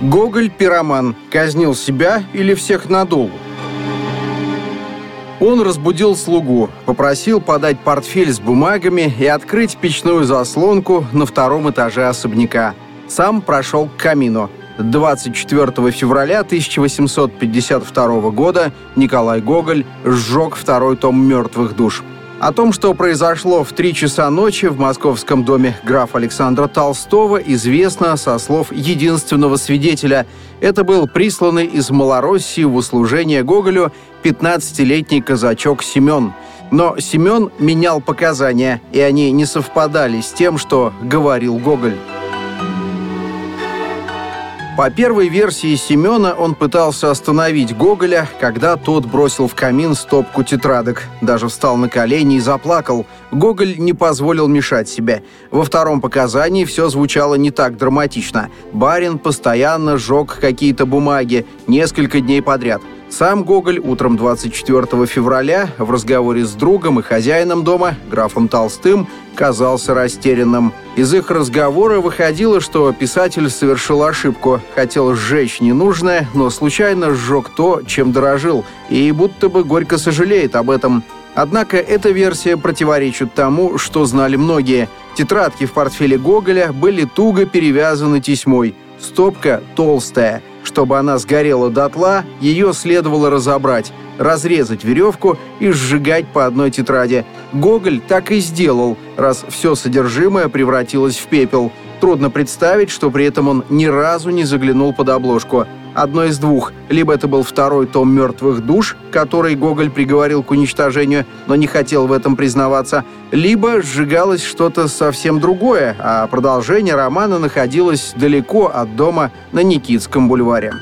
Гоголь, пироман, казнил себя или всех надул? Он разбудил слугу, попросил подать портфель с бумагами и открыть печную заслонку на втором этаже особняка. Сам прошел к камину. 24 февраля 1852 года Николай Гоголь сжег второй том «Мертвых душ». О том, что произошло в 3 часа ночи в московском доме графа Александра Толстого, известно со слов единственного свидетеля. Это был присланный из Малороссии в услужение Гоголю 15-летний казачок Семен. Но Семен менял показания, и они не совпадали с тем, что говорил Гоголь. По первой версии Семена, он пытался остановить Гоголя, когда тот бросил в камин стопку тетрадок. Даже встал на колени и заплакал. Гоголь не позволил мешать себе. Во втором показании все звучало не так драматично. Барин постоянно сжег какие-то бумаги несколько дней подряд. Сам Гоголь утром 24 февраля в разговоре с другом и хозяином дома, графом Толстым, казался растерянным. Из их разговора выходило, что писатель совершил ошибку. Хотел сжечь ненужное, но случайно сжег то, чем дорожил, и будто бы горько сожалеет об этом. Однако эта версия противоречит тому, что знали многие. Тетрадки в портфеле Гоголя были туго перевязаны тесьмой. Стопка толстая. Чтобы она сгорела дотла, ее следовало разобрать, разрезать веревку и сжигать по одной тетради. Гоголь так и сделал, раз все содержимое превратилось в пепел. Трудно представить, что при этом он ни разу не заглянул под обложку. Одно из двух. Либо это был второй том «Мертвых душ», который Гоголь приговорил к уничтожению, но не хотел в этом признаваться, либо сжигалось что-то совсем другое, а продолжение романа находилось далеко от дома на Никитском бульваре.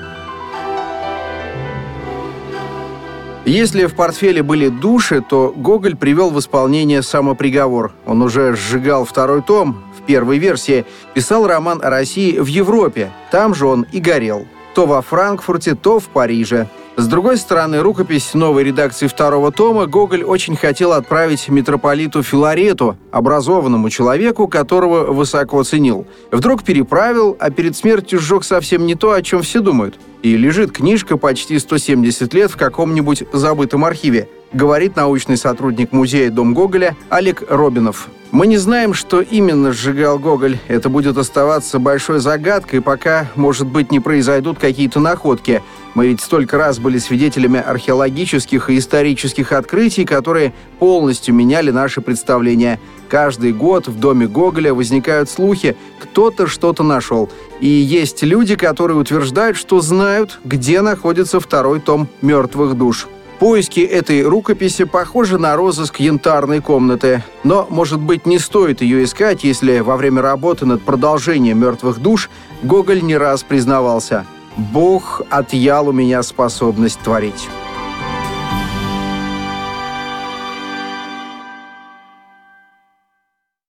Если в портфеле были души, то Гоголь привел в исполнение самоприговор. Он уже сжигал второй том, в первой версии, писал роман о России в Европе, там же он и горел. То во Франкфурте, то в Париже. С другой стороны, рукопись новой редакции второго тома Гоголь очень хотел отправить митрополиту Филарету, образованному человеку, которого высоко ценил. Вдруг переправил, а перед смертью сжег совсем не то, о чем все думают. И лежит книжка почти 170 лет в каком-нибудь забытом архиве, говорит научный сотрудник музея «Дом Гоголя» Олег Робинов. Мы не знаем, что именно сжигал Гоголь. Это будет оставаться большой загадкой, пока, может быть, не произойдут какие-то находки. Мы ведь столько раз были свидетелями археологических и исторических открытий, которые полностью меняли наши представления. Каждый год в доме Гоголя возникают слухи, кто-то что-то нашел. И есть люди, которые утверждают, что знают, где находится второй том «Мертвых душ». Поиски этой рукописи похожи на розыск янтарной комнаты. Но, может быть, не стоит ее искать, если во время работы над продолжением «Мертвых душ» Гоголь не раз признавался: «Бог отъял у меня способность творить».